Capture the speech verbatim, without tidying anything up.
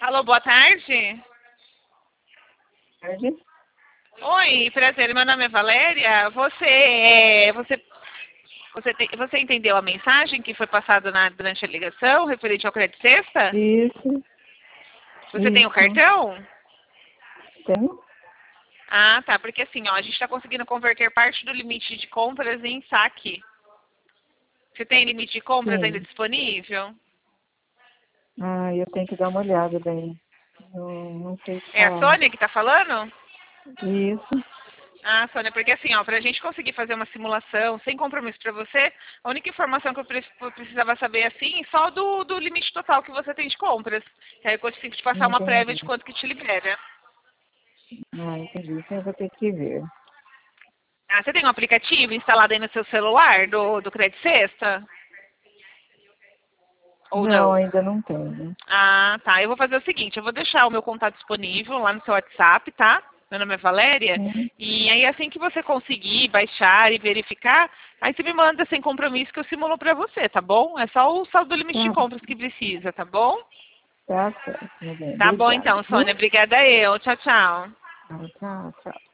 Alô, boa tarde. Tarde. Oi, prazer, meu nome é Valéria. Você, é, você, você, tem- você entendeu a mensagem que foi passada na- durante a ligação, referente ao crédito sexta? Isso, Você tem o isso. cartão? Tenho? Ah, tá, porque assim, ó, a gente está conseguindo converter parte do limite de compras em saque. Você tem limite de compras ainda Sim. disponível? Ah, eu tenho que dar uma olhada daí. Eu não sei te É a falar. Sônia que está falando? Isso. Ah, Sônia, porque assim, ó, para a gente conseguir fazer uma simulação sem compromisso para você, a única informação que eu pre- eu precisava saber, assim, só do, do limite total que você tem de compras. Que aí eu consigo te passar uma prévia de Entendi. quanto que te libera. Ah, entendi. Então eu vou ter que ver. Ah, você tem um aplicativo instalado aí no seu celular do, do Credit Sexta? Ou Não, não? ainda não tenho. Ah, tá. Eu vou fazer o seguinte, eu vou deixar o meu contato disponível lá no seu WhatsApp, tá? Meu nome é Valéria. Sim. E aí, assim que você conseguir baixar e verificar, aí você me manda sem compromisso que eu simulo pra você, tá bom? É só o saldo do limite de Tá, compras que precisa, tá bom? tá certo, meu bem. Tá bom Obrigada, então, viu? Sônia. Obrigada eu. Tchau, tchau. Tchau, tchau, tchau.